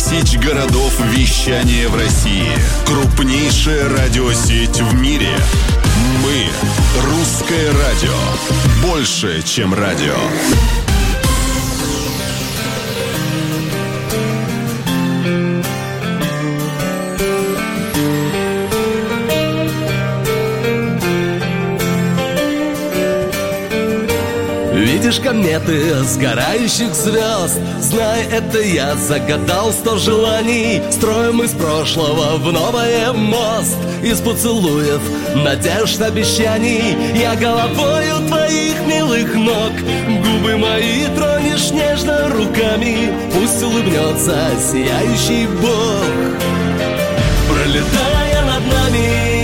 тысяч городов вещания в России. Крупнейшая радиосеть в мире. Мы – Русское радио. Больше, чем радио. Видишь кометы сгорающих звезд? Знай, это я загадал 100 желаний. Строим из прошлого в новое мост. Из поцелуев, надежд, обещаний. Я головою твоих милых ног. Губы мои тронешь нежно руками. Пусть улыбнется сияющий Бог, пролетая над нами,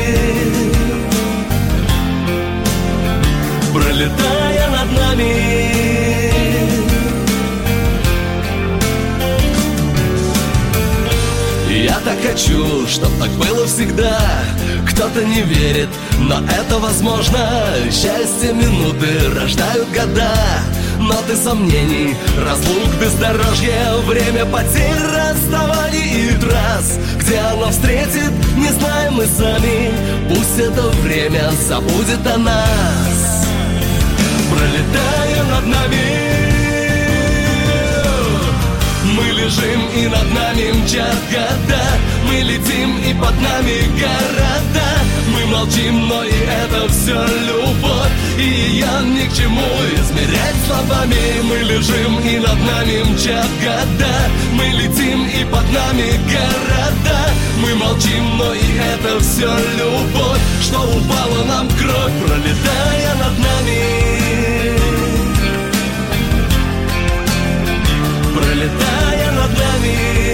пролетая над нами. Я так хочу, чтоб так было всегда. Кто-то не верит, но это возможно. Счастье минуты рождают года. Ноты сомнений, разлук, бездорожья. Время потерь, расставаний и трасс. Где оно встретит, не знаем мы сами. Пусть это время забудет о нас, пролетая над нами. Мы лежим и над нами мчат года. Мы летим и под нами города. Мы молчим, но и это все любовь. И ее ни к чему измерять словами. Мы лежим и над нами мчат года. Мы летим и под нами города. Мы молчим, но и это все любовь. Что упала нам кровь, пролетая над нами, пролетая над нами.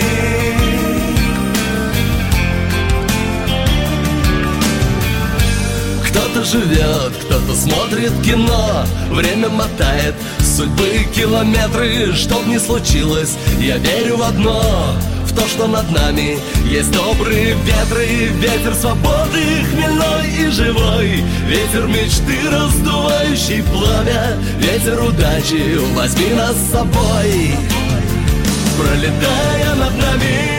Кто-то живет, кто-то смотрит кино. Время мотает судьбы километры. Что б ни случилось, я верю в одно: в то, что над нами есть добрые ветры. Ветер свободы, хмельной и живой. Ветер мечты, раздувающий пламя. Ветер удачи, возьми нас с собой, пролетая над нами.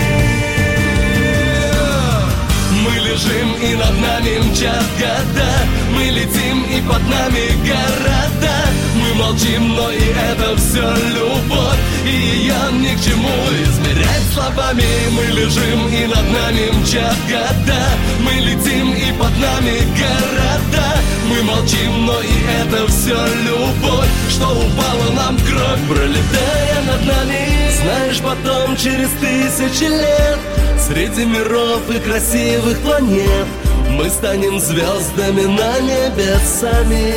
Мы лежим и над нами мчат года. Мы летим и под нами города. Мы молчим, но и это все любовь. И ее ни к чему измерять словами. Мы лежим и над нами мчат года. Мы летим и под нами города. Мы молчим, но и это все любовь. Что упала нам кровь, пролетая над нами. Знаешь, потом через 1000 лет среди миров и красивых планет мы станем звездами на небе сами.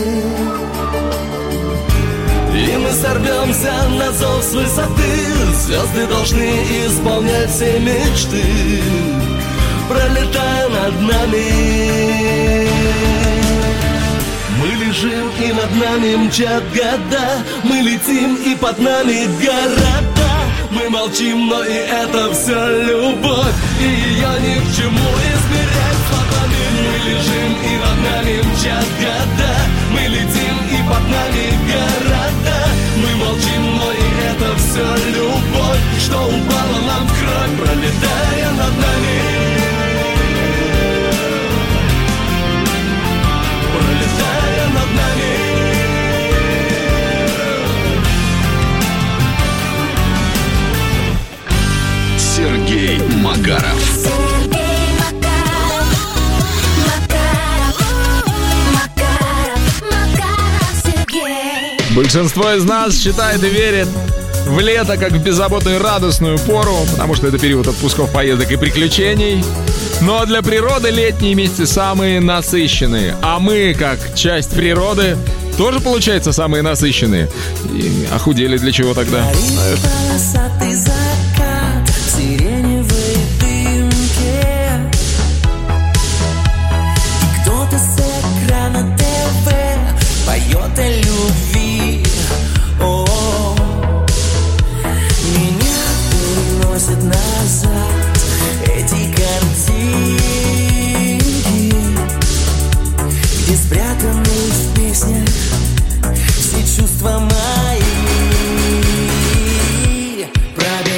И мы сорвемся на зов с высоты. Звезды должны исполнять все мечты, пролетая над нами. Мы лежим и над нами мчат года. Мы летим и под нами города. Мы молчим, но и это все любовь. И ее ни к чему измерять словами. Мы лежим и над нами мчат года. Мы летим и под нами города. Мы молчим, но и это все любовь. Что упала нам в кровь, пролетая над нами, пролетая над нами. Сергей Макаров. Большинство из нас считает и верит в лето как в беззаботную радостную пору, потому что это период отпусков, поездок и приключений. Но для природы летние месяцы самые насыщенные. А мы, как часть природы, тоже, получается, самые насыщенные. И охудели для чего тогда? Поет о любви. О, меня переносят назад эти картинки, где спрятаны в песнях все чувства мои. Пробегают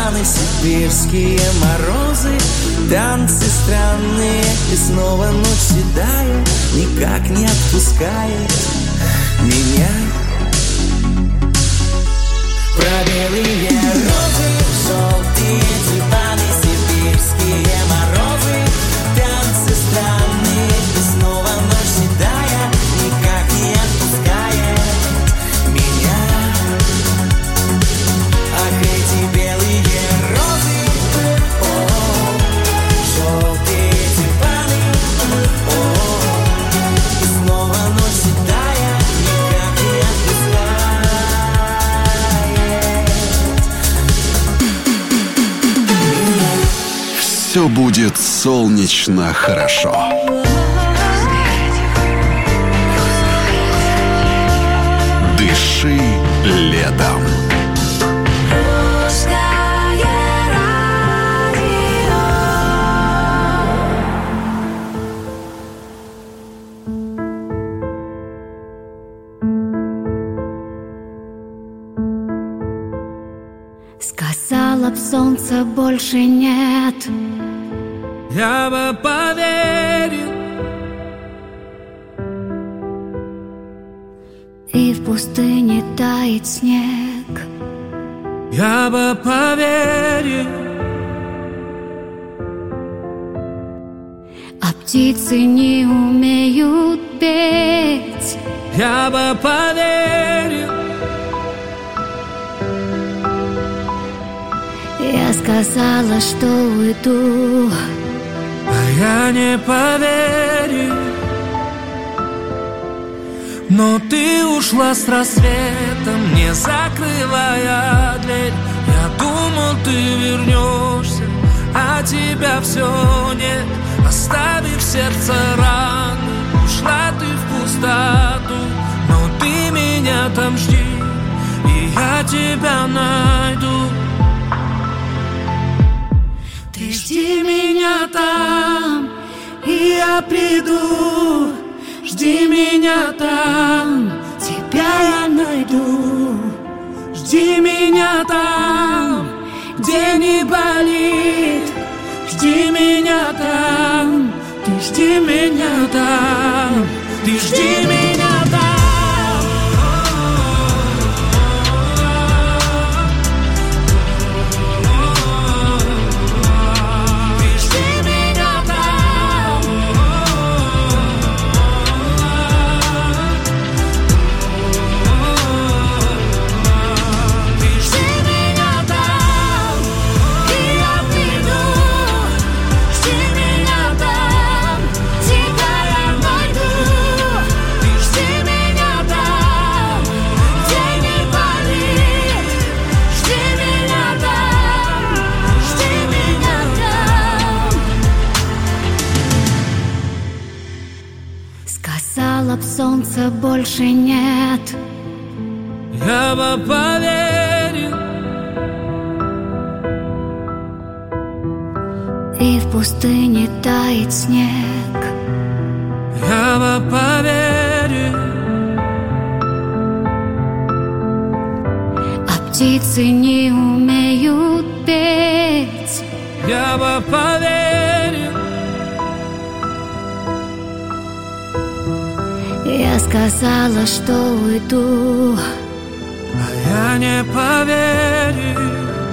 диваны, сибирские морозы, танцы странные, и снова ночь седая никак не отпускает меня. Про белые розы, желтые диваны, сибирские морозы, танцы странные, и снова ночь седая никак не отпускает меня. Ах, эти белые розы, желтые диваны, и снова ночь седая никак не отпускает. Все будет солнечно хорошо. Дыши летом. Сказала б, солнца больше нет, Я бы поверил, и в пустыне тает снег. я бы поверил, А птицы не умеют петь. я бы поверил, Я сказала, что уйду, а я не поверил. Но ты ушла с рассветом, не закрывая дверь. Я думал, ты вернешься, а тебя все нет. Оставив сердце раны, ушла ты в пустоту. Но ты меня там жди, и я тебя найду. Ты жди меня там, и я приду. Жди меня там, тебя я найду. Жди меня там, где не болит. Жди меня там, ты жди меня там, ты жди меня там. Сказала б, солнца больше нет, Я бы поверил, и в пустыне тает снег. я бы поверил, А птицы не умеют петь. я бы поверил. Я сказала, что уйду, А я не поверил.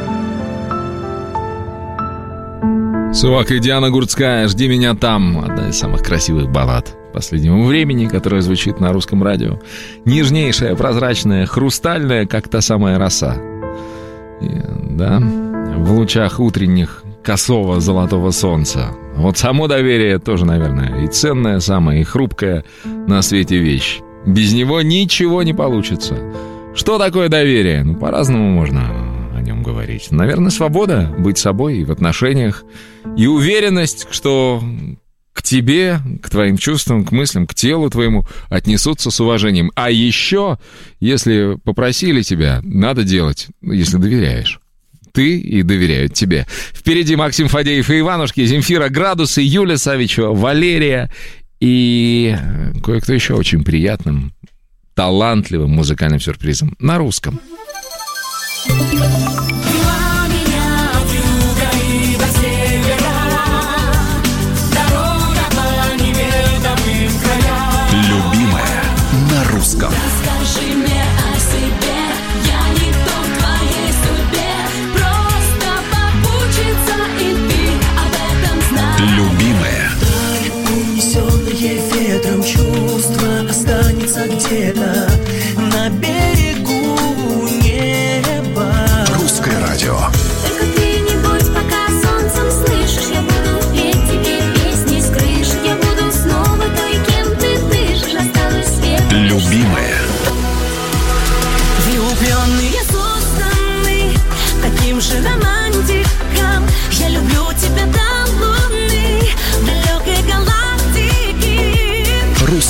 Сувак и Диана Гурцкая «Жди меня там». Одна из самых красивых баллад последнего времени, которая звучит на русском радио. Нежнейшая, прозрачная, хрустальная, как та самая роса. И, да, в лучах утренних косого золотого солнца. Вот само доверие тоже, наверное, и ценная самая, и хрупкая на свете вещь. Без него ничего не получится. Что такое доверие? Ну, по-разному можно о нем говорить. Наверное, свобода быть собой и в отношениях. И уверенность, что к тебе, к твоим чувствам, к мыслям, к телу твоему отнесутся с уважением. А еще, если попросили тебя, надо делать, если доверяешь. Ты и доверяют тебе. Впереди Максим Фадеев и Иванушки, Земфира Градусы, Юля Савичева, Валерия и кое-кто еще очень приятным, талантливым музыкальным сюрпризом на русском. Взяла меня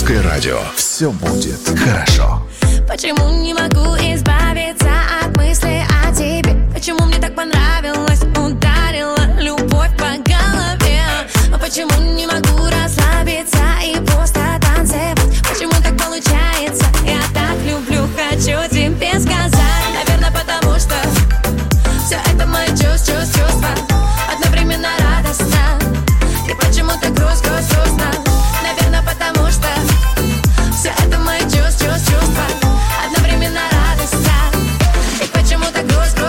Русское радио. Все будет хорошо. Почему не могу избавиться от мысли о тебе? Почему мне так понравилось, ударила любовь по голове? Почему не могу расслабиться и просто танцевать? Почему так получается? Я так люблю, хочу тебе сказать. Наверное, потому что все это мои чувства одновременно радостно. И почему-то грустно. Наверное, потому что все это мои чувства одновременно радостно. И почему-то грустно.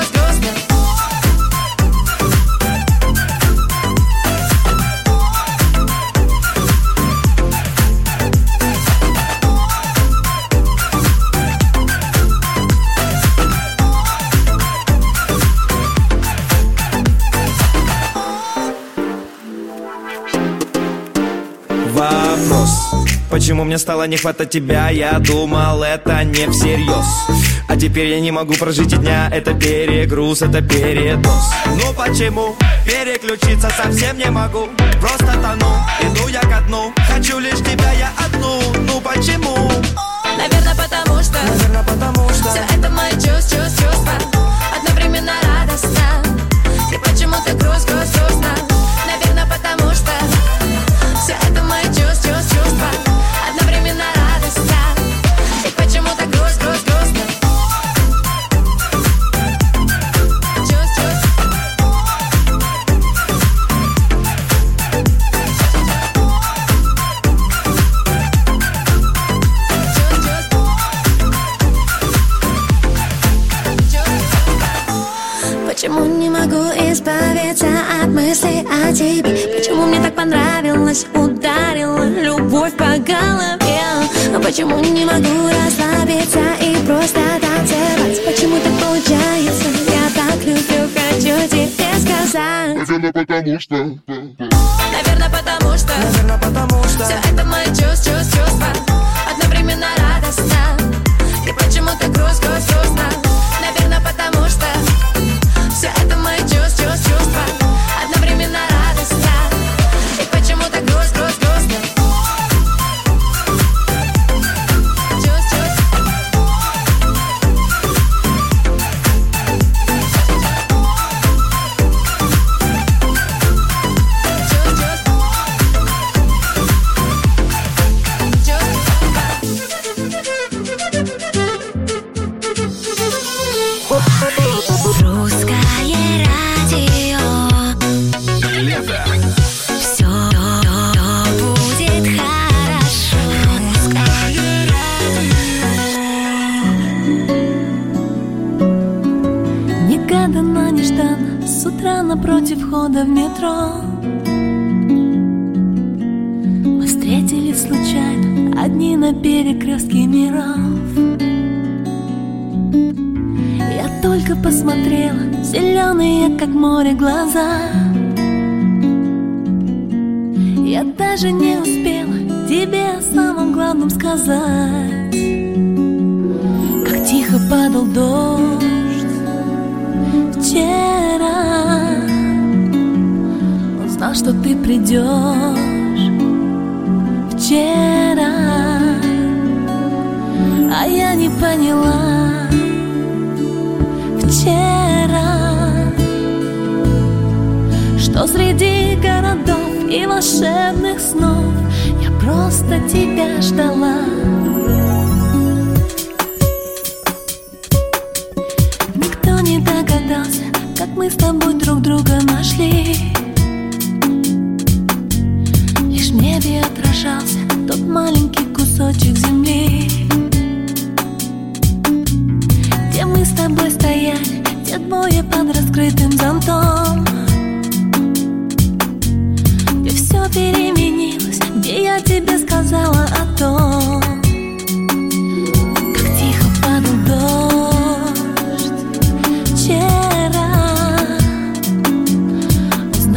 Вопрос: почему мне стало не хватать тебя? Я думал, это не всерьез. А теперь я не могу прожить и дня. Это перегруз, это передоз. Ну почему? Переключиться совсем не могу. Просто тону, иду я ко дну. Хочу лишь тебя я одну. Ну почему? Наверное, потому что все это мои чувства одновременно радостно. И почему-то грустно. Наверное, потому что все это мои чувства одновременно радостно. И почему-то грустно. Почему не могу избавиться от мысли о тебе? Почему мне так понравилось, ударила любовь по голове? Почему не могу расслабиться и просто танцевать? Почему так получается? Я так люблю, хочу тебе сказать. Наверное, потому что все это мои чувства одновременно радостно. И почему-то грустно. Наверное, потому что все это мои чувства одновременно радостно. И почему-то грустно. Напротив входа в метро мы встретились случайно, одни на перекрестке миров. Я только посмотрела, зеленые, как море, глаза. Я даже не успела тебе о самом главном сказать. Как тихо падал дождь вчера. Знал, что ты придешь вчера, а я не поняла вчера, что среди городов и волшебных снов я просто тебя ждала. Никто не догадался, как мы с тобой друг друга нашли. Лишь в небе отражался тот маленький кусочек земли, где мы с тобой стояли, те двое под раскрытым зонтом, где все переменилось, где я тебе сказала о том, как тихо падал дождь вчера.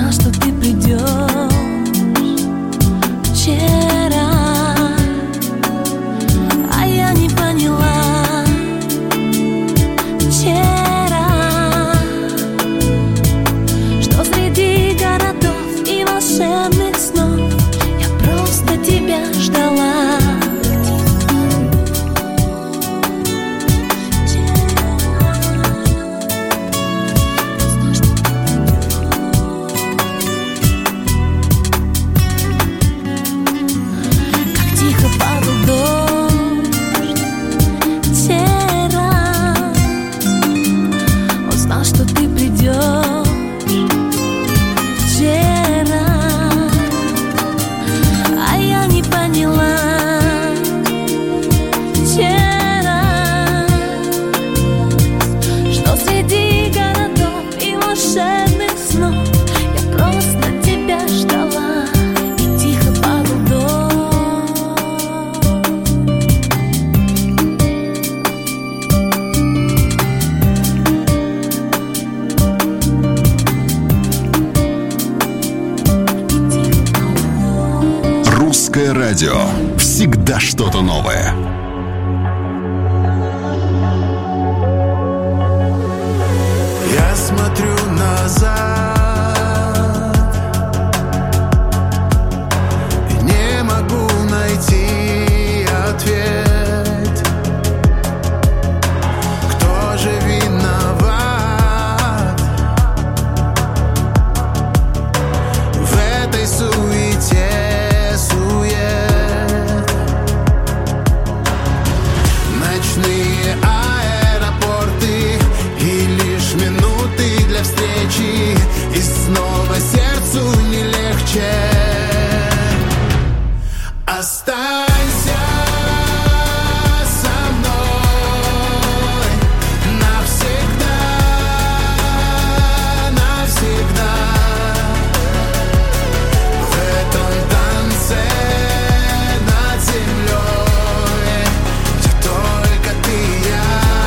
Русское радио. Всегда что-то новое. Я смотрю назад и не могу найти ответ. Кто же виноват в этой суете? Ночные аэропорты и лишь минуты для встречи, и снова сердцу не легче. Останься со мной навсегда, навсегда. В этом танце над землей, где только ты и я.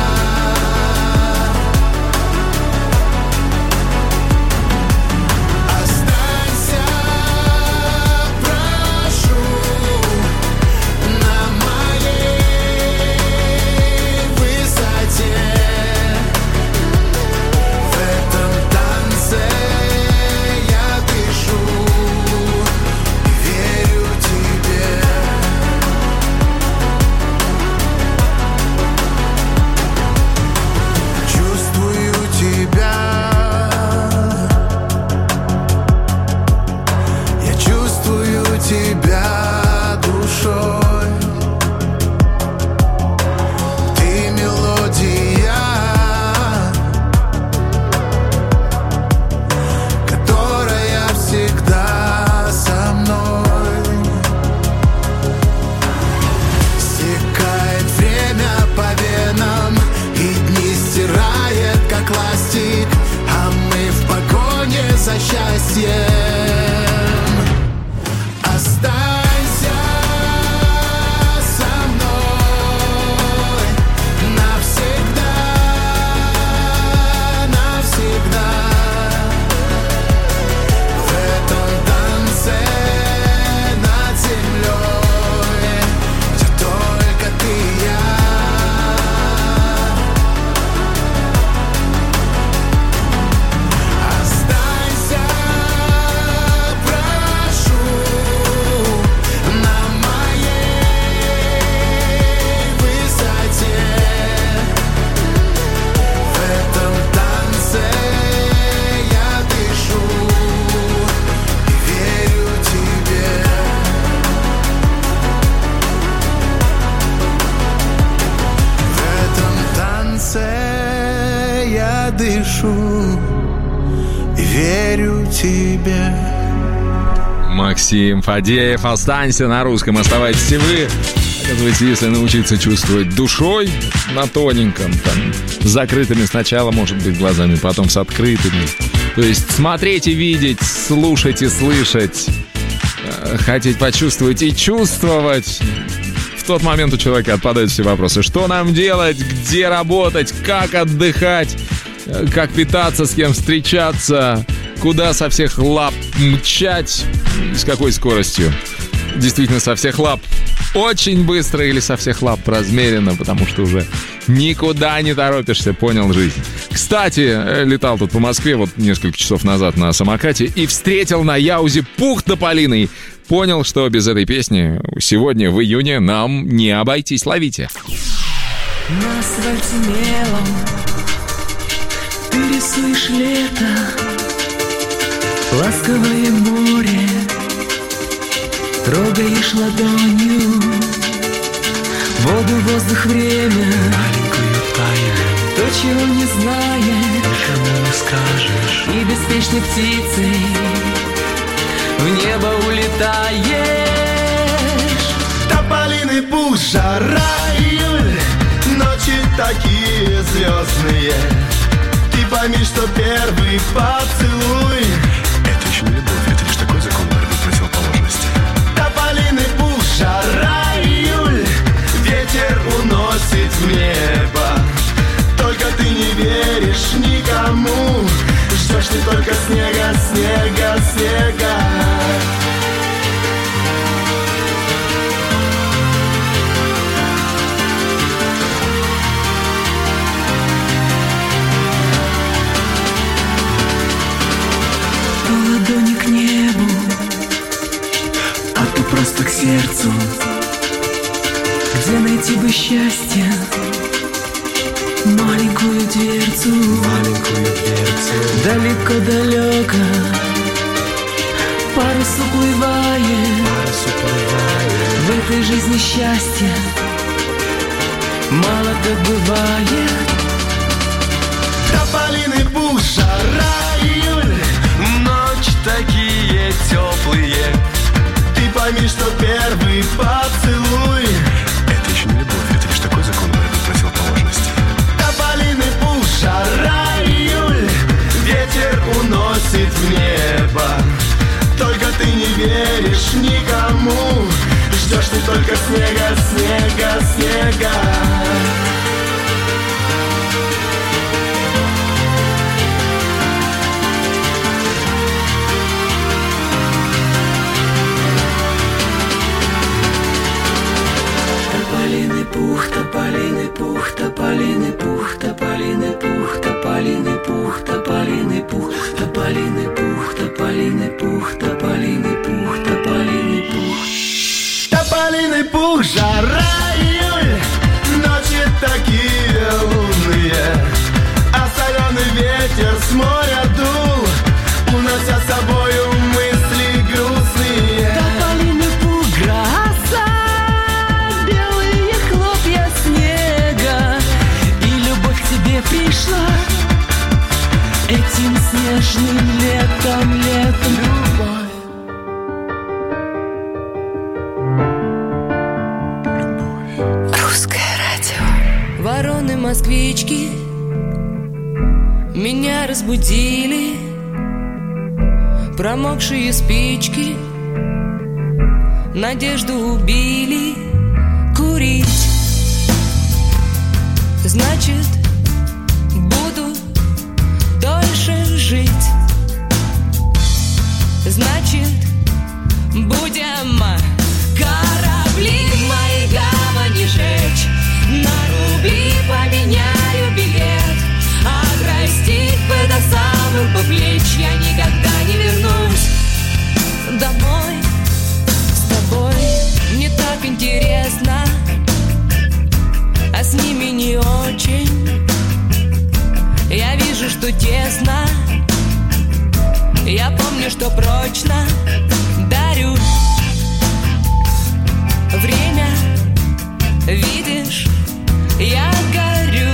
Останься, прошу, на моей высоте. В этом танце я дышу и верю тебе. Чувствую тебя, я чувствую тебя душой. Ты мелодия, которая всегда со мной. Стекает время по венам, и дни стирает, как ластик, а мы в погоне за счастьем. Останься со мной навсегда, навсегда. В этом танце над землей, где только ты и я. Останься, прошу, на моей высоте. В этом танце я дышу и верю тебе. В этом танце я дышу и верю тебе. Максим Фадеев, «Останься» на русском. Оставайтесь и вы. Оказывается, если научиться чувствовать душой на тоненьком, там, с закрытыми сначала, может быть, глазами, потом с открытыми. То есть смотреть и видеть, слушать и слышать, хотеть почувствовать и чувствовать. В тот момент у человека отпадают все вопросы. Что нам делать, где работать, как отдыхать, как питаться, с кем встречаться, куда со всех лап мчать, с какой скоростью. Действительно, со всех лап очень быстро или со всех лап размеренно, потому что уже никуда не торопишься, понял жизнь. Кстати, летал тут по Москве вот несколько часов назад на самокате и встретил на Яузе Пух тополиный. Понял, что без этой песни сегодня, в июне, нам не обойтись. Ловите. На асфальте мелом ты рисуешь лето, ласковое море, трогаешь ладонью воду, воздух, время, маленькую тайну, то, чего не знаешь, никому не скажешь, и беспечной птицей в небо улетаешь. Тополиный пух, жара, июль, ночи такие звездные. Ты пойми, что первый поцелуй — это еще не любовь, это лишь такой закон борьбы противоположности. Тополиный пух, жара, июль, ветер уносит в небо. Только ты не веришь никому, ждешь ты только снега, снега, снега. просто к сердцу. Где найти бы счастье? Маленькую дверцу, далеко-далеко парус уплывает. В этой жизни счастья мало так бывает. Тополиный пух, жара, июль, ночь такие теплые. Ты пойми, что первый поцелуй — это еще не любовь, это лишь такой закон противоположности. Тополиный пух, жара, июль, ветер уносит в небо. Только ты не веришь никому, ждешь ты только снега, снега, снега. Тополиный пух, тополиный пух, тополиный пух, тополиный пух, тополиный пух, тополиный пух, тополиный пух, тополиный пух, тополиный пух, тополиный пух. Тополиный пух, жара, июль, ночи такие лунные, а соленый ветер с моря дул, унося с собою мысли грустные. Тополиный пух, гроза, белые хлопья снега, и любовь к тебе пришла этим снежным летом, летом. Любовь. Вороны-москвички меня разбудили, промокшие спички надежду убили. Курить значит буду дольше жить, значит будем корабли в моей гавани жечь. На рубли поменяю билет, а простить бы до самых бы плеч. Я никогда не вернусь домой с тобой. Мне так интересно, а с ними не очень. Я вижу, что тесно, я помню, что прочно дарю время. Видишь, я горю.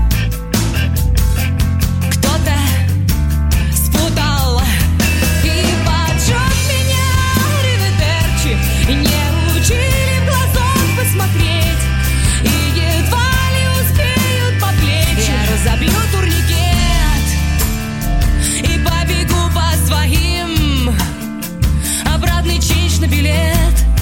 Кто-то спутал и поджег меня. Риведерчи не учили в глазок посмотреть, и едва ли успеют по плечи. Я разобью турникет и побегу по своим. Обратный ченч на билет.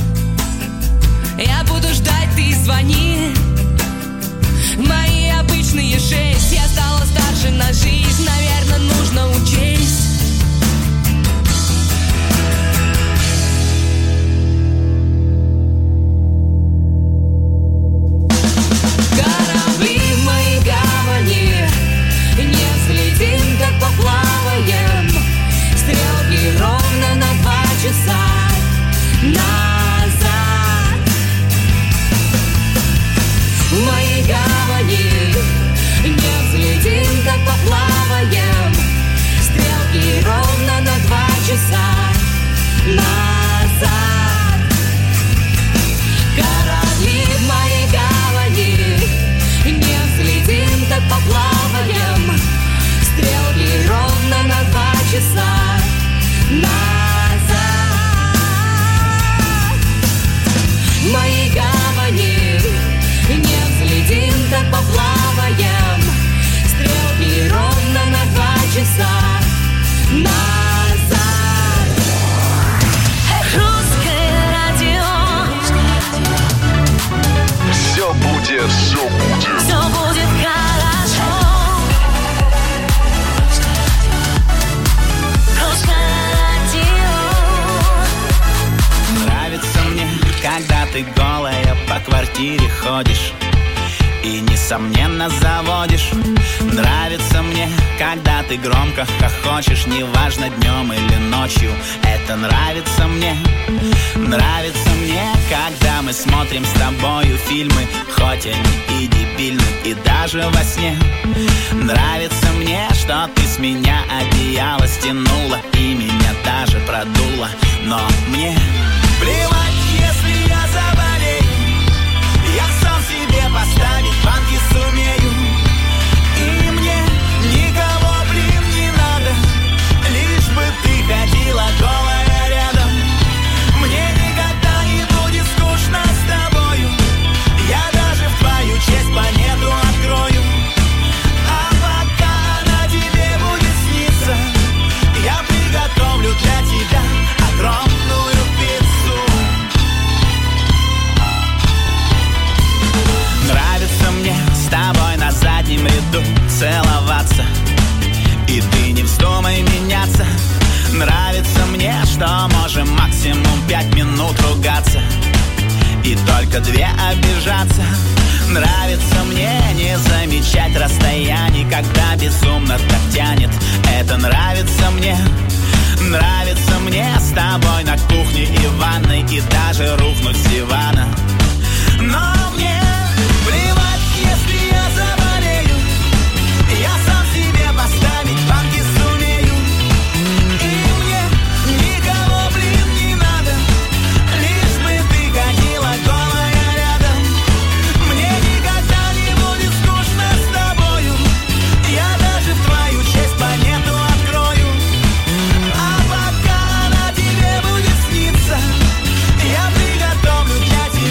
Я буду ждать, ты звони. Мои обычные 6. Я стала старше на жизнь, наверное, нужно учесть. Корабли в моей гавани, не взлетим, как поплаваем. Стрелки ровно на 2 часа назад. В моей гавани не взлетим, как поплаваем. Стрелки ровно на 2 часа назад. Корабли в моей гавани, не взлетим, как поплаваем. Стрелки ровно на 2 часа назад. В моей гавани не взлетим, так поплаваем. Стрелки ровно на 2 часа назад. Русское радио. Все будет, все будет. Все будет хорошо. Русское радио. Нравится мне, когда ты голая по квартире ходишь и, несомненно, заводишь. Нравится мне, когда ты громко хохочешь, неважно, днем или ночью. Это нравится мне, нравится мы смотрим с тобою фильмы, хоть они и дебильны, и даже во сне. Нравится мне, что ты с меня одеяло стянула и меня даже продула. Но мне плевать, если я заболею, я сам себе поставить банки сумею. И мне никого, блин, не надо, лишь бы ты ходила голая рядом. Мне никогда не будет скучно с тобою, я даже в твою честь планету открою. А пока она тебе будет сниться, я приготовлю для тебя огромную пиццу. Нравится мне с тобой на заднем ряду целоваться, и ты не вздумай меняться. Нравится мне, что можем максимум 5 минут ругаться и только 2 обижаться. Нравится мне не замечать расстояний, когда безумно так тянет. Это нравится мне. Нравится мне с тобой на кухне и ванной, и даже рухнуть с дивана. Но мне плевать, если я заболею, я сам себе поставить банки сумею. И мне никого, блин, не надо, лишь бы ты ходила голая рядом. Мне никогда не будет скучно с тобою, я даже в твою честь планету открою. А пока она тебе будет сниться, я приготовлю для тебя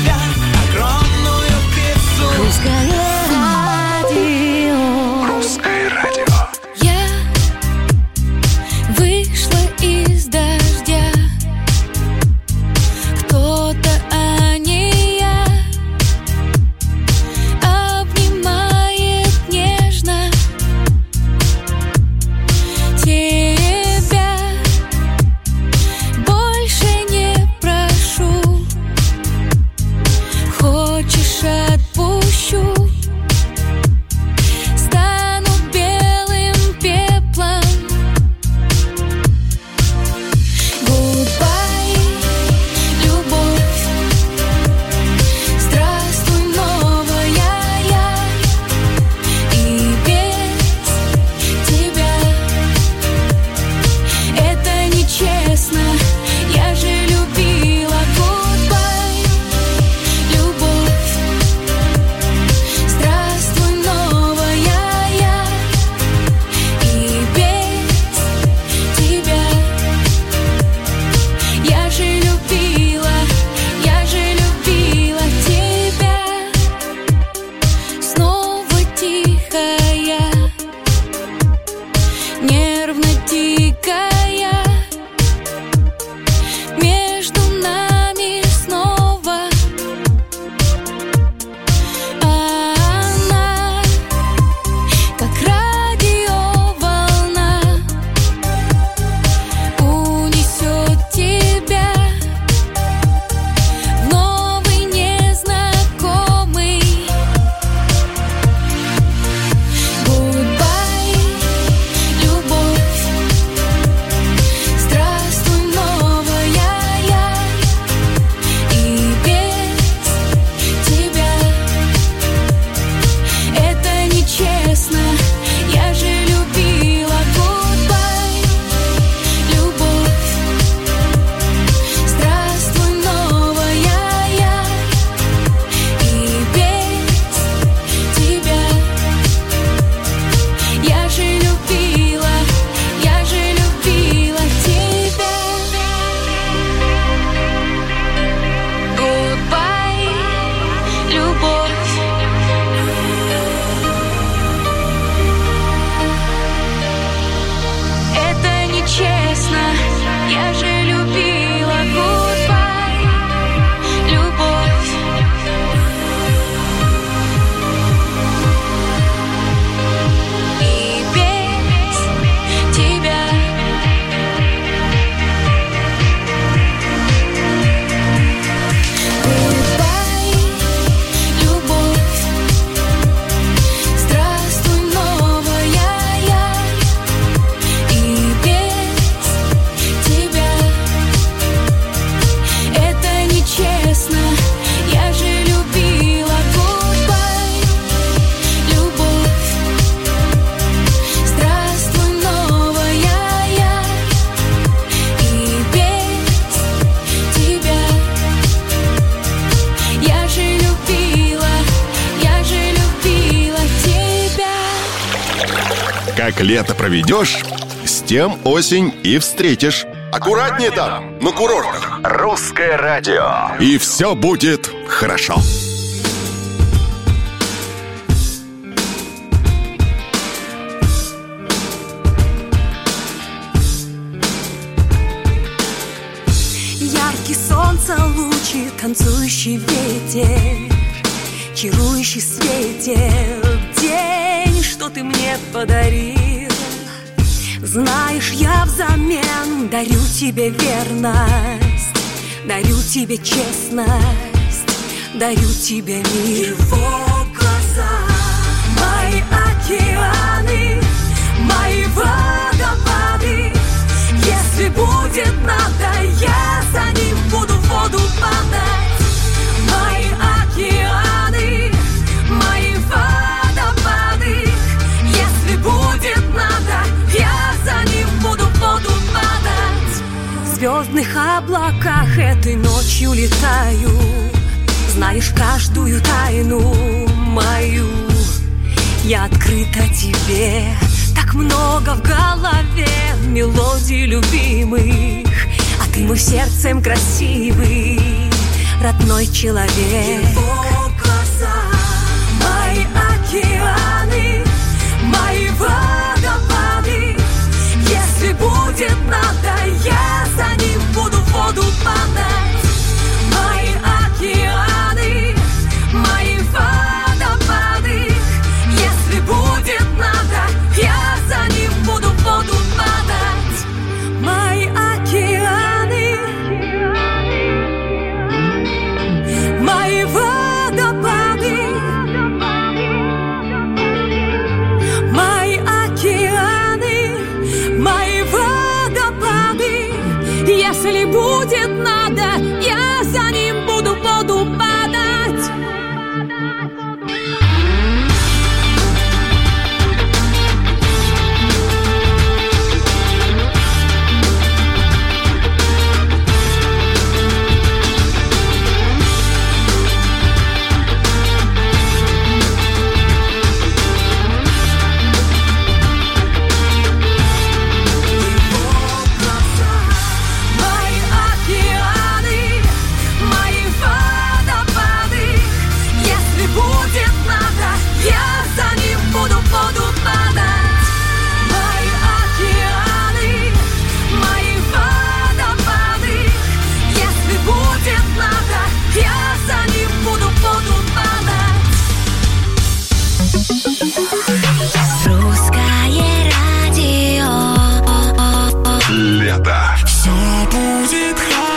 Как лето проведешь, с тем осень и встретишь. Аккуратнее там, на курортах. Русское радио. И все будет хорошо. Яркий солнце лучи, танцующий ветер, чарующий светит день, что ты мне подарил. Знаешь, я взамен дарю тебе верность, дарю тебе честность, дарю тебе мир. Его глаза, мои океаны, мои водопады. Если будет надо, я за ним буду в воду падать. Мои океаны, мои водопады. Если будет надо, я за ним буду в воду падать. В звездных облаках этой ночью летаю. Знаешь каждую тайну мою. Я открыта тебе. Так много в голове мелодий любимых, а ты мой сердцем красивый родной человек. Его глаза, мои океаны, мои водопады. Если будет надо, я за ним буду в воду падать. Мои океаны, мои водопады. Если будет надо, я за ним буду в воду падать. Мои океаны, мои водопады. Мои океаны, мои водопады. Если будет надо, я за ним буду в воду падать. Русское радио. Лето. Все будет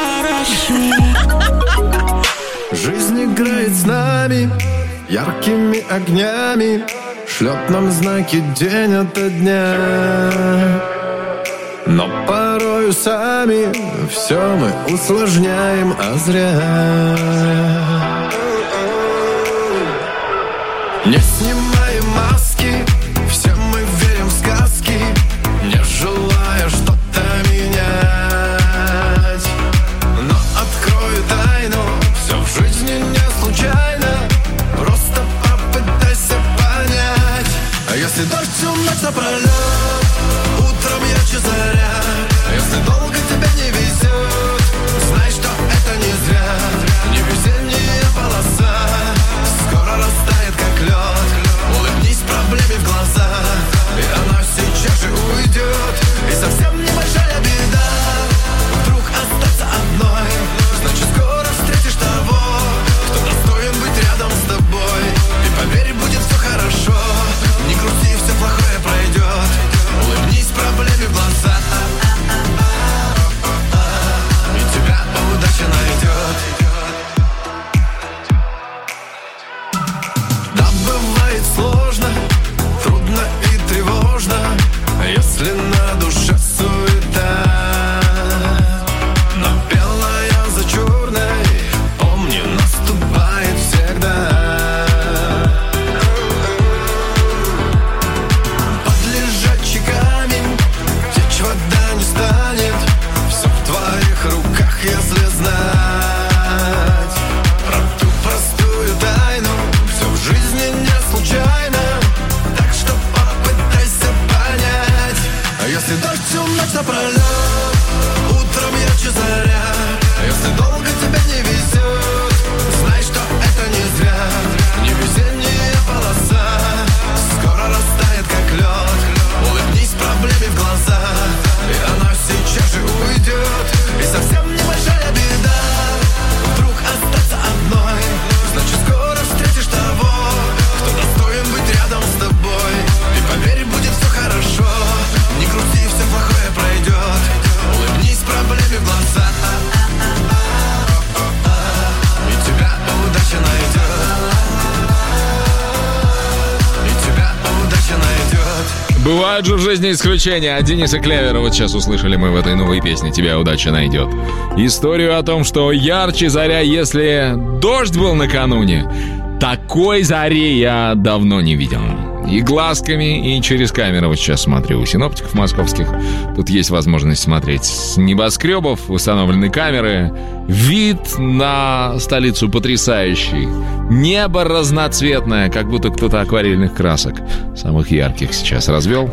хорошо. Жизнь играет с нами яркими огнями, шлет нам знаки день ото дня. Но порою сами все мы усложняем, а зря. Не снимаем маски, все мы верим в сказки, не желая что-то менять. Но открою тайну, все в жизни не случайно, просто попытайся понять. А если дождь всю ночь напролет, утром ярче заря. А если долго тебе не везет, знай, что это не зря. Не везет Бывают же в жизни исключения. Дениса Клявера вот сейчас услышали мы в этой новой песне «Тебя удача найдет». Историю о том, что ярче заря, если дождь был накануне. Такой зари я давно не видел. И глазками, и через камеру вот сейчас смотрю. У синоптиков московских тут есть возможность смотреть с небоскребов, установлены камеры. Вид на столицу потрясающий. Небо разноцветное, как будто кто-то акварельных красок самых ярких сейчас развел.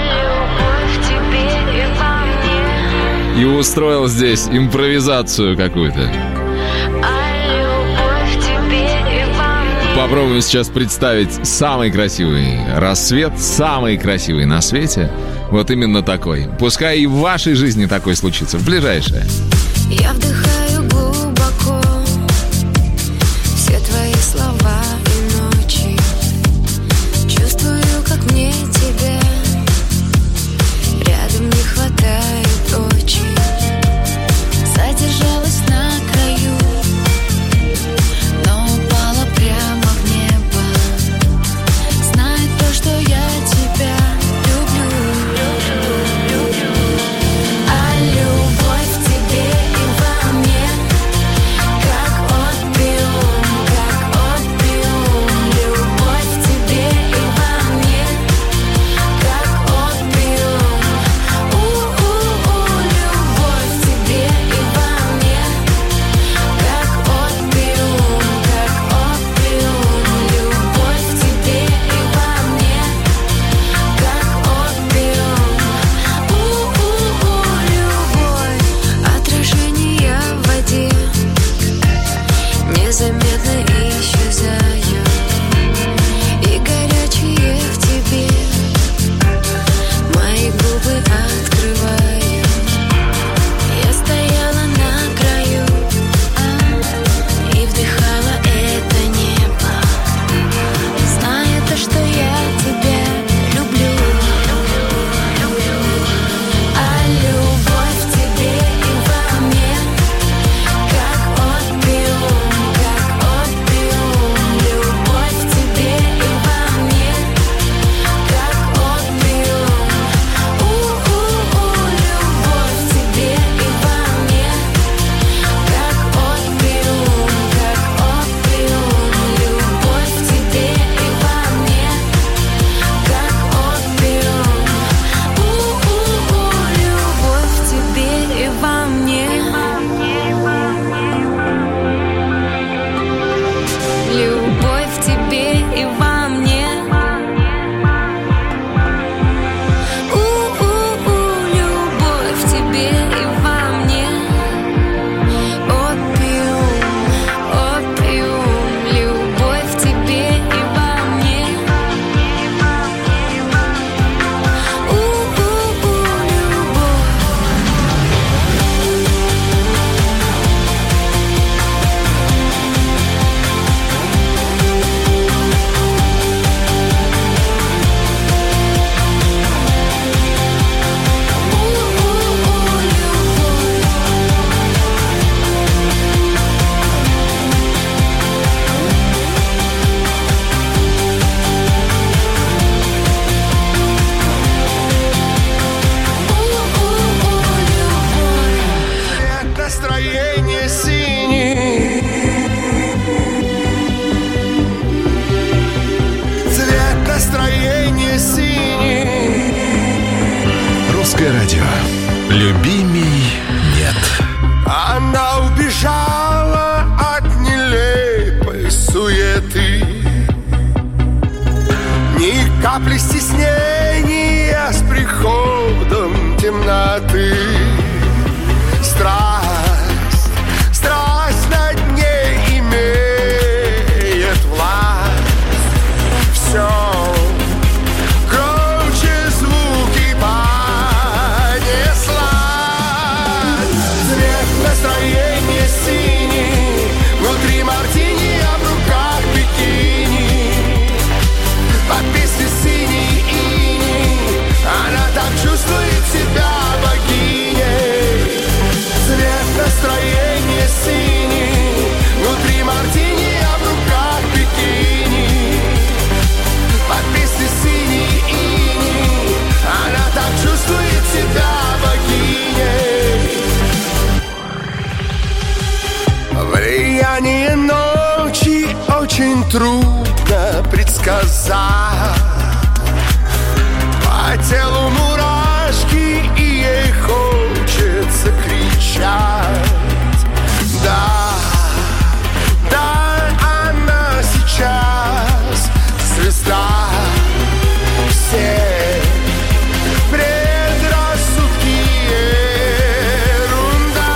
И устроил здесь импровизацию какую-то. Попробуем сейчас представить самый красивый рассвет, самый красивый на свете. Вот именно такой. Пускай и в вашей жизни такой случится в ближайшее. Я вдыхаю глубоко все твои слова и ночи. Чувствую, как мне тебя рядом не хватает очень. Задержалась на краю, но упала прямо в небо. Знай то, что я тебя люблю. А любовь в тебе и во мне, как опиум, любовь в тебе и во мне, как опиум. Любовь в тебе и во мне, как опиум, любовь в тебе и во мне, как опиум. Любовь, отражение в воде, незаметно исчезаю, и горячее в тебе мои губы открываю. Я стояла на краю и вдыхала это небо, зная то, что я тебя люблю. А любовь в тебе и во мне, как опиум, трудно предсказать. По телу мурашки, и ей хочется кричать. Да, да, она сейчас звезда. Все предрассудки ерунда.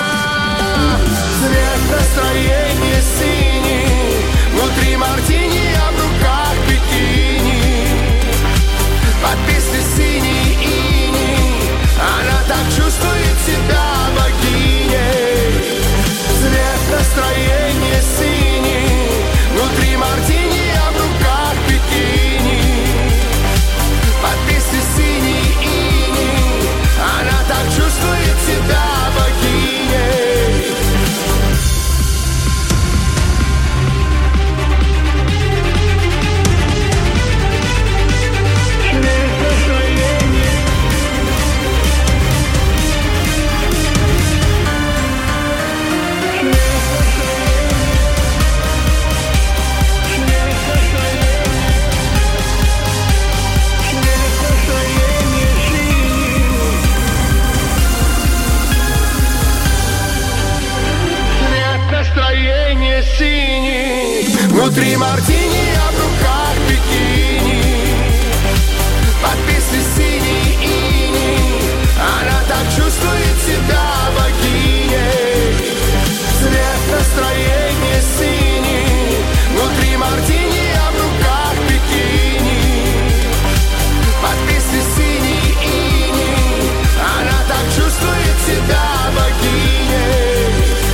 Цвет настроения синий, внутри мартини, а в руках бикини. Подписаны синий иней, она так чувствует себя богиней. Цвет настроения синий, внутри мартини, а в руках бикини. Подписаны синий иней, она так чувствует себя богиней. Настроение синий, внутри мартини, а в руках бикини. Подписаны синий иней, она так чувствует себя богиней. Цвет настроения синий, внутри мартини, а в руках бикини. Подписаны синий иней, она так чувствует себя богиней.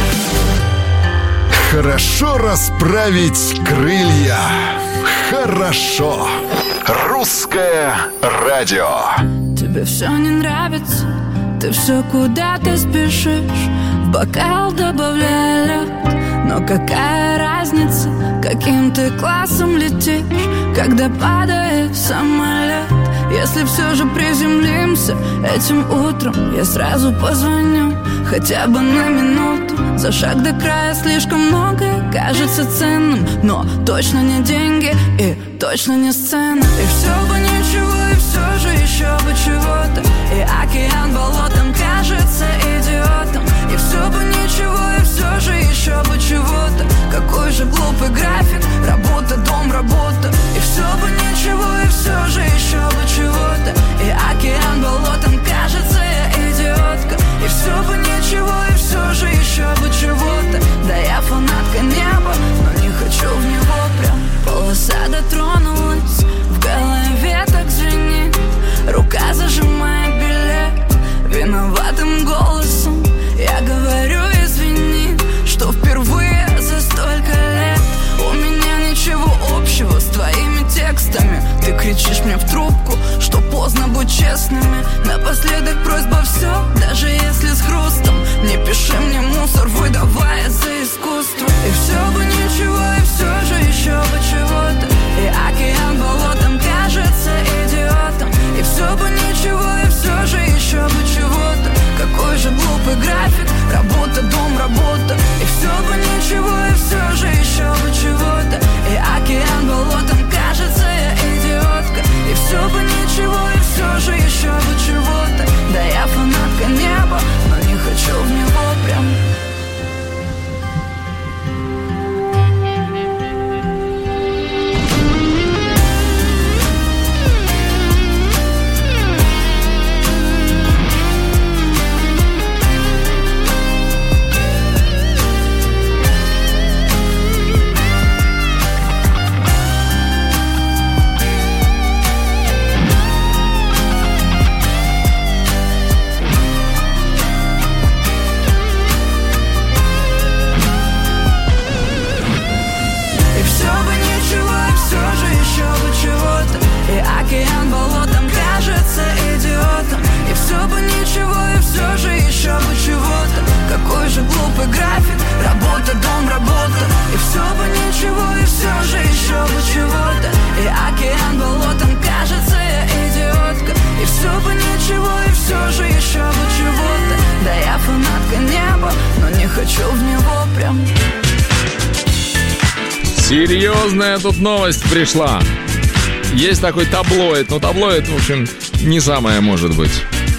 Хорошо расправить крылья. Хорошо. Русское радио. Тебе все не нравится, ты все куда-то спешишь, в бокал добавляя лед. Но какая разница, каким ты классом летишь, когда падает самолет? Если все же приземлимся этим утром, я сразу позвоню, хотя бы на минуту. За шаг до края слишком многое кажется ценным, но точно не деньги и точно не сцена. И все бы ничего, и все же еще бы чего-то, и океан болотом кажется идиотом. И все бы ничего, и все же еще бы чего-то. Какой же глупый график, работа, дом, работа. И все бы ничего, и все же еще бы чего-то, и океан болотом кажется я идиотка. И все бы ничего, и все же еще бы чего-то. Да я фанатка неба, но не хочу в него прям. Полоса дотронулась, в голове так звенит, рука зажимает билет. Виноватым голосом я говорю извини, что впервые за столько лет у меня ничего общего с твоими текстами. Ты кричишь мне в трубку, что поздно быть честными. Напоследок просьба все, даже если с хрустом. Не пиши мне мусор, выдавая за искусство. И все бы ничего, и все же еще бы чего-то, и океан болотом кажется идиотом. И все бы ничего, и все же еще бы чего-то. Какой же глупый график, работа, дом, работа. И все бы ничего, и все же еще бы чего-то, и океан болотом кажется я идиотка. И все бы ничего, и все же еще бы чего-то. Да я фанатка неба, но не хочу в него прям. Океан болотом кажется идиотом. И все бы ничего, и все же еще бы чего-то. Какой же глупый график, работа, дом, работа. И все бы ничего, и все же еще бы чего-то. И океан болотом кажется я идиотка. И все бы ничего, и все же еще бы чего-то. Да я фанатка неба, но не хочу в него прям. Серьезная тут новость пришла. Есть такой таблоид, но таблоид, в общем, не самое, может быть,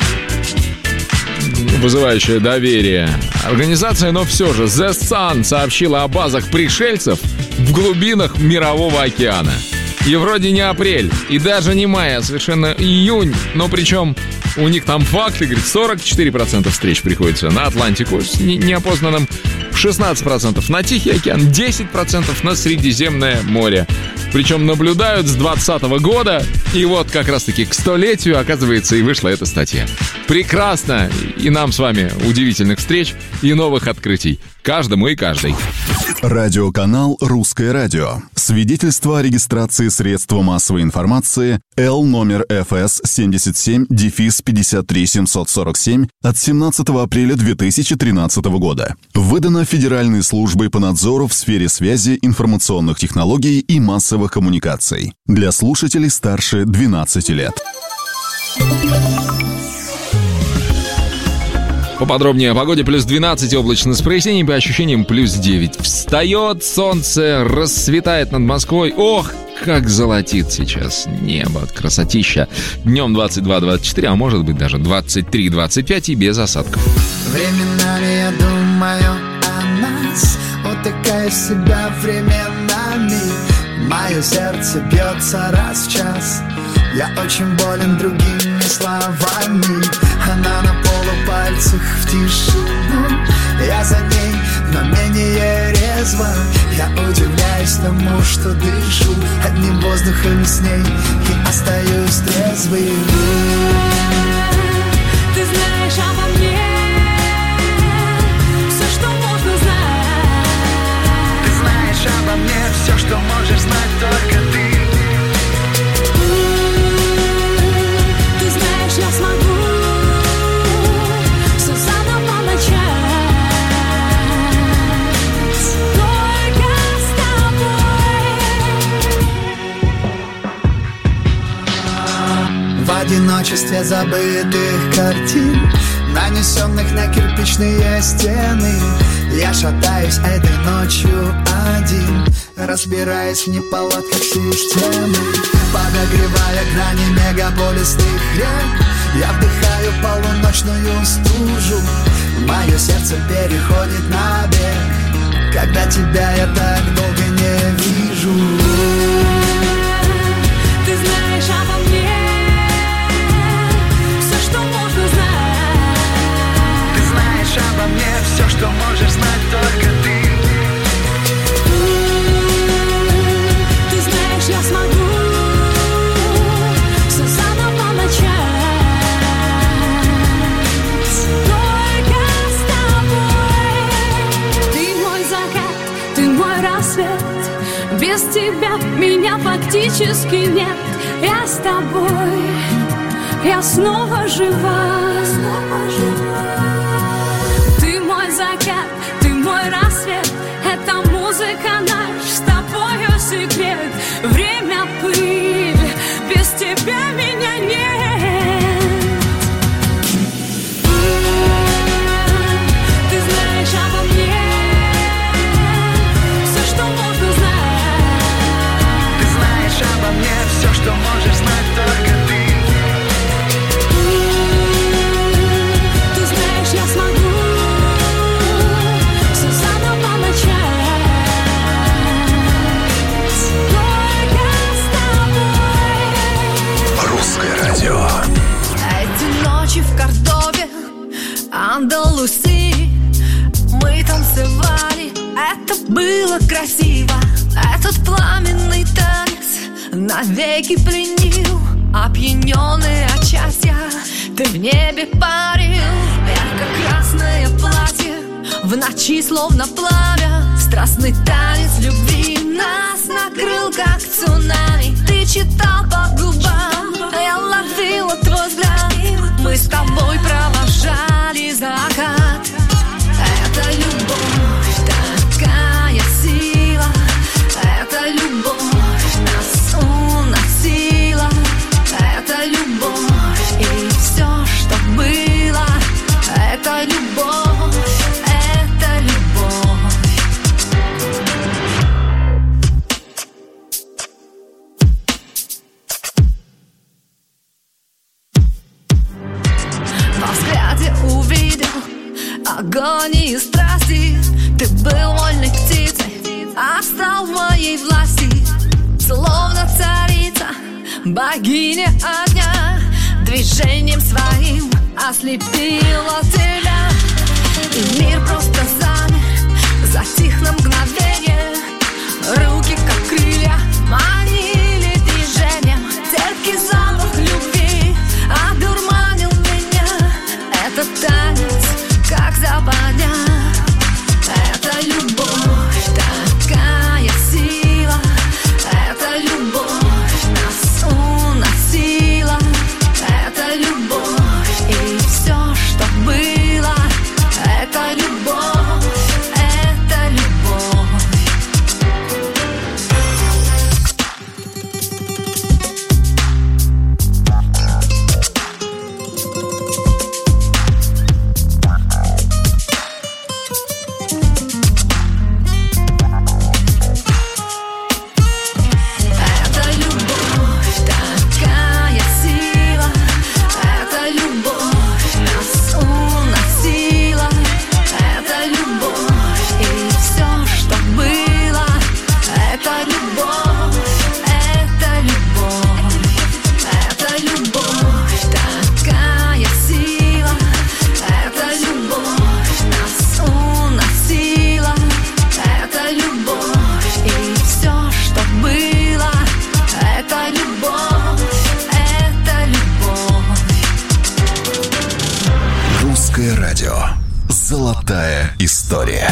вызывающее доверие организация, но все же The Sun сообщила о базах пришельцев в глубинах Мирового океана. И вроде не апрель, и даже не май, а совершенно июнь. Но причем у них там факты, говорит, 44% встреч приходится на Атлантику с неопознанным, 16% на Тихий океан, 10% на Средиземное море. Причем наблюдают с 2020 года, и вот как раз-таки к 100-летию, оказывается, и вышла эта статья. Прекрасно! И нам с вами удивительных встреч и новых открытий. Каждому и каждой. Радиоканал «Русское радио». Свидетельство о регистрации средства массовой информации Л номер ФС 77-53747 от 17 апреля 2013 года. Выдано Федеральной службой по надзору в сфере связи, информационных технологий и массовых коммуникаций. Для слушателей старше 12 лет. Поподробнее о погоде. Плюс 12, облачно с прояснением, по ощущениям плюс 9. Встает солнце, рассветает над Москвой. Ох, как золотит сейчас небо, красотища. Днем 22-24, а может быть даже 23-25 и без осадков. Временами я думаю о нас, утыкая в себя временами. Мое сердце бьется раз в час. Я очень болен другими словами. Она на полупальцах в тишину. Я за ней, но менее резво. Я удивляюсь тому, что дышу одним воздухом с ней и остаюсь трезвым. Ты знаешь обо мне все, что можно знать. Ты знаешь обо мне все, что можешь знать только ты. Ты знаешь, я смогу все заново начать. Только с тобой. В одиночестве забытых картин, нанесенных на кирпичные стены, я шатаюсь этой ночью один, разбираясь в неполадках системы. Подогревая грани мегаполисных рек, я вдыхаю полуночную стужу. Мое сердце переходит на бег, когда тебя я так долго не вижу. Ты знаешь обо мне все, что можно знать. Ты знаешь обо мне все, что можешь знать только ты. Ты знаешь, я смогу все заново начать. Только с тобой. Ты мой закат, ты мой рассвет. Без тебя меня фактически нет. Я с тобой, я снова жива. Ты мой закат, ты мой рассвет. Это музыка наш с тобою секрет. Время пыль, без тебя меня нет. Ты знаешь обо мне все, что можно знать. Ты знаешь обо мне все, что можешь знать только ты. Ты знаешь, я смогу все заново начать. Только с тобой. Русское радио. Эти ночи в Кордове, Андалусии, мы танцевали, это было красиво. Этот пламенный танец навеки пленил. Опьяненный от счастья, ты в небе парил. Ярко-красное платье, в ночи словно пламя. Страстный танец любви нас накрыл, как цунами. Ты читал по губам, я ловила твой взгляд. Мы с тобой провожали закат. Это любовь, такая сила. Это любовь нас уносила. Это любовь и все, что было. Это любовь, это любовь. агонии страсти. Ты был вольной птицей, а стал в моей власти. Словно царица, богиня огня, движением своим ослепила тебя. И мир просто замер, затих на мгновение. Руки, как крылья, манили движением. Терпкий запах любви одурманил меня. Это танец, как западня. Это любовь, такая сила. Это любовь нас уносила. Это любовь и все, что было. Это любовь, это любовь. Радио. Золотая история.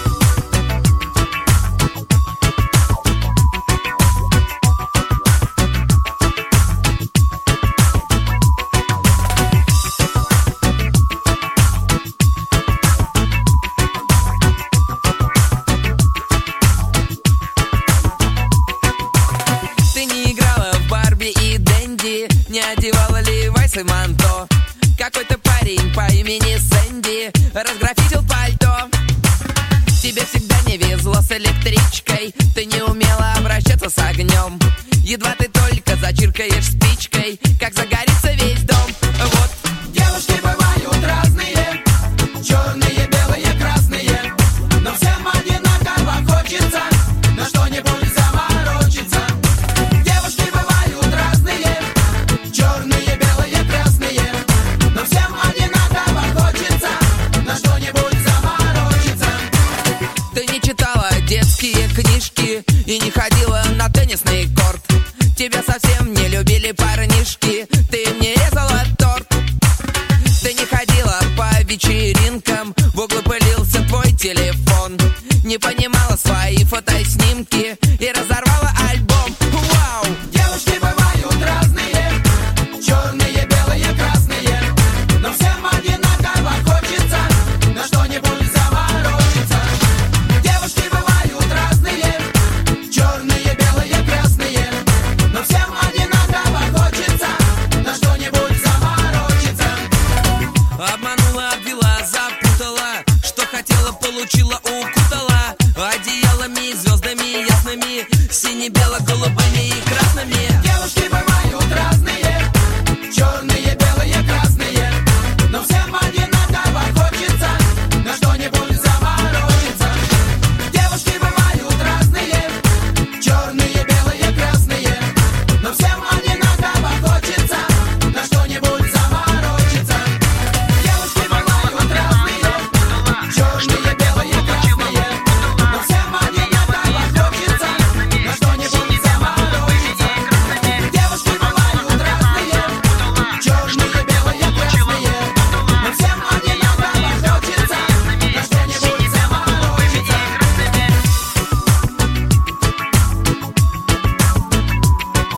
Ты не играла в Барби и Дэнди, не одевала Левайс и манто. Какой-то парень по имени Сэнди разграффитил пальто. Тебе всегда не везло с электричкой, ты не умела обращаться с огнем. Едва ты только зачиркаешь спичкой, как загорится весь дом. Вот. Девушки бывают разные, черные, белые, красные, но всем одинаково хочется на что-нибудь заморочиться. Девушки бывают разные, черные, белые, красные, но всем одинаково хочется на что-нибудь заморочиться. Ты не читала детские книжки и не ходила на теннисный корт. Тебя совсем не любили парнишки, ты им не резала торт. Ты не ходила по вечеринкам, в углу пылился твой телефон. Не понимала свои фотоснимки и разорвала альбом. Вау! Девушки бывают разные, черные, белые, красные, но всем одинаково хочется на что-нибудь заморочиться. Девушки бывают разные, черные, белые, красные, но всем одинаково хочется на что-нибудь заморочиться. Обманула, обвела, запутала, что хотела, получила, укутала одеялами, звездами ясными, сине-бело-голубыми и красными.